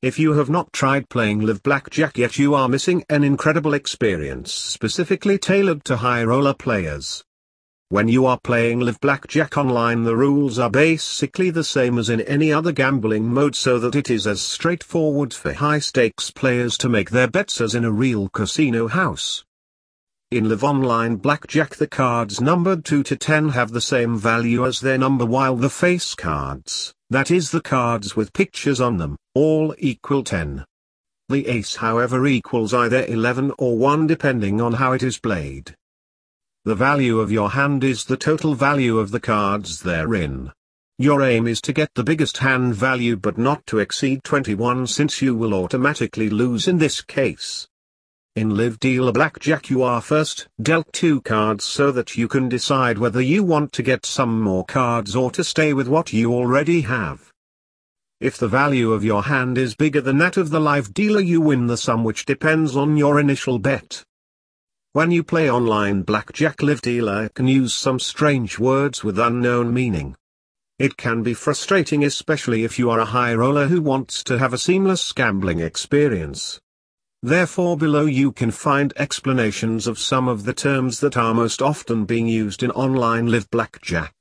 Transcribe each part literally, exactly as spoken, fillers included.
If you have not tried playing Live Blackjack yet, you are missing an incredible experience specifically tailored to high roller players. When you are playing Live Blackjack online, the rules are basically the same as in any other gambling mode, so that it is as straightforward for high-stakes players to make their bets as in a real casino house. In Live Online Blackjack, the cards numbered two to ten have the same value as their number, while the face cards, that is the cards with pictures on them, all equal ten. The ace, however, equals either eleven or one depending on how it is played. The value of your hand is the total value of the cards therein. Your aim is to get the biggest hand value but not to exceed twenty-one, since you will automatically lose in this case. In Live Dealer Blackjack, you are first dealt two cards so that you can decide whether you want to get some more cards or to stay with what you already have. If the value of your hand is bigger than that of the live dealer, you win the sum, which depends on your initial bet. When you play online blackjack, Live Dealer can use some strange words with unknown meaning. It can be frustrating, especially if you are a high roller who wants to have a seamless gambling experience. Therefore, below you can find explanations of some of the terms that are most often being used in online Live Blackjack.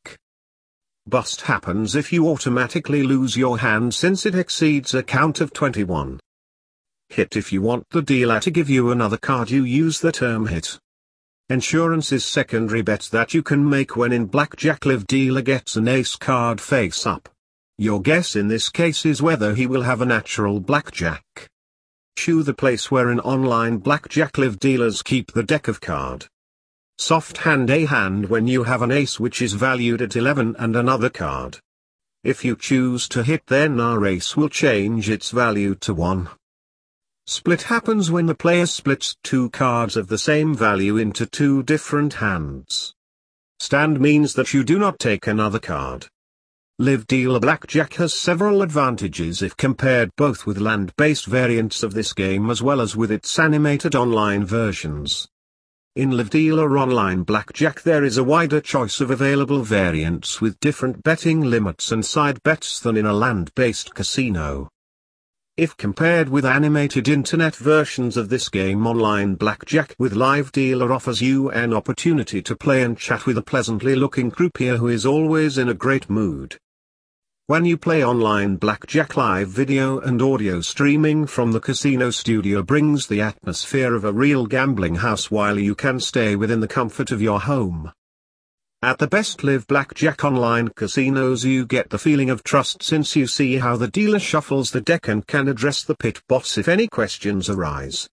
Bust happens if you automatically lose your hand since it exceeds a count of twenty-one. Hit, if you want the dealer to give you another card, you use the term hit. Insurance is secondary bet that you can make when in blackjack Live Dealer gets an ace card face up. Your guess in this case is whether he will have a natural blackjack. Shoe, the place where in online blackjack Live Dealers keep the deck of card. Soft hand, a hand when you have an ace which is valued at eleven and another card. If you choose to hit, then our ace will change its value to one. Split happens when the player splits two cards of the same value into two different hands. Stand means that you do not take another card. Live Dealer Blackjack has several advantages if compared both with land-based variants of this game as well as with its animated online versions. In Live Dealer Online Blackjack, there is a wider choice of available variants with different betting limits and side bets than in a land-based casino. If compared with animated internet versions of this game, online blackjack with Live Dealer offers you an opportunity to play and chat with a pleasantly looking croupier who is always in a great mood. When you play online blackjack, live video and audio streaming from the casino studio brings the atmosphere of a real gambling house, while you can stay within the comfort of your home. At the best Live Blackjack online casinos, you get the feeling of trust since you see how the dealer shuffles the deck and can address the pit boss if any questions arise.